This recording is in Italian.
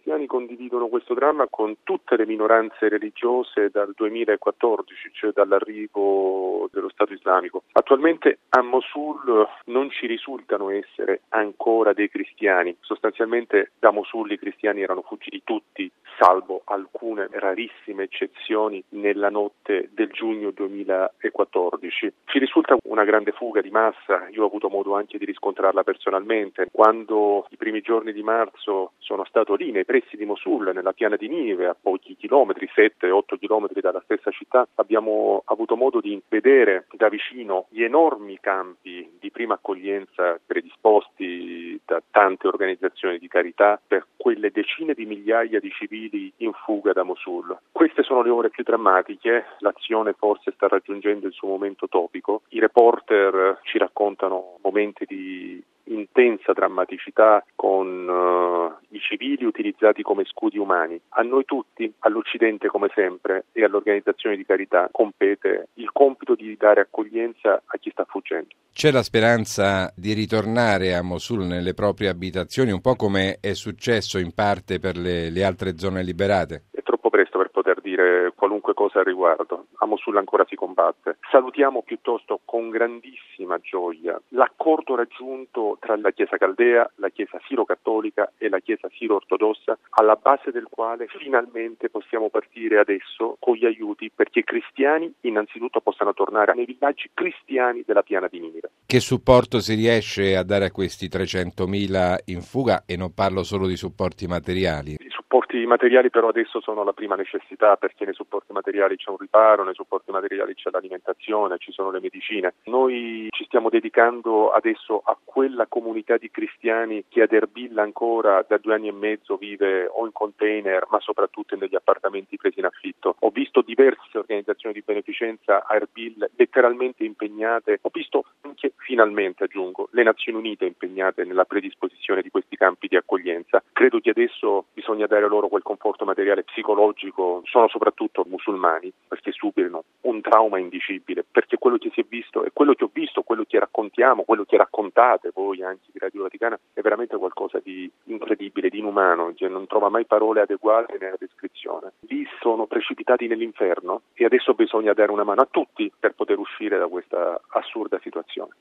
cristiani condividono questo dramma con tutte le minoranze religiose dal 2014, cioè dall'arrivo dello Stato islamico. Attualmente a Mosul non ci risultano essere ancora dei cristiani. Sostanzialmente da Mosul i cristiani erano fuggiti tutti, salvo alcune rarissime eccezioni nella notte del giugno 2014. Ci risulta una grande fuga di massa, io ho avuto modo anche di riscontrarla personalmente. Quando i primi giorni di marzo sono stato lì nei pressi di Mosul, nella piana di Nive, a pochi chilometri, 7-8 chilometri dalla stessa città, abbiamo avuto modo di vedere da vicino gli enormi campi di prima accoglienza predisposti da tante organizzazioni di carità per quelle decine di migliaia di civili in fuga da Mosul. Queste sono le ore più drammatiche, l'azione forse sta raggiungendo il suo momento topico. I reporter ci raccontano momenti di intensa drammaticità con i civili utilizzati come scudi umani. A noi tutti, all'Occidente come sempre e alle organizzazioni di carità compete il compito di dare accoglienza a chi sta fuggendo. C'è la speranza di ritornare a Mosul nelle proprie abitazioni, un po' come è successo in parte per le altre zone liberate? È troppo presto per poter dire qualunque cosa al riguardo. A Mosul ancora si combatte. Salutiamo piuttosto con grandissima gioia l'accordo raggiunto tra la Chiesa Caldea, la Chiesa Siro-Cattolica e la Chiesa Siro-Ortodossa, alla base del quale finalmente possiamo partire adesso con gli aiuti perché i cristiani innanzitutto possano tornare nei villaggi cristiani della piana di Nive. Che supporto si riesce a dare a questi 300.000 in fuga? E non parlo solo di supporti materiali. I supporti materiali però adesso sono la prima necessità, perché nei supporti materiali c'è un riparo, nei supporti materiali c'è l'alimentazione, ci sono le medicine. Noi ci stiamo dedicando adesso a quella comunità di cristiani che ad Erbil ancora da 2 anni e mezzo vive o in container, ma soprattutto negli appartamenti presi in affitto. Ho visto diverse organizzazioni di beneficenza a Erbil letteralmente impegnate, ho visto anche, finalmente aggiungo, le Nazioni Unite impegnate nella predisposizione di questi campi di accoglienza. Credo che adesso bisogna dare loro quel conforto materiale e psicologico. Sono soprattutto musulmani, perché subirano un trauma indicibile, perché quello che si è visto e quello che ho visto, quello che raccontiamo, quello che raccontate voi anche di Radio Vaticana è veramente qualcosa di incredibile, di inumano, cioè non trova mai parole adeguate nella descrizione. Lì sono precipitati nell'inferno e adesso bisogna dare una mano a tutti per poter uscire da questa assurda situazione.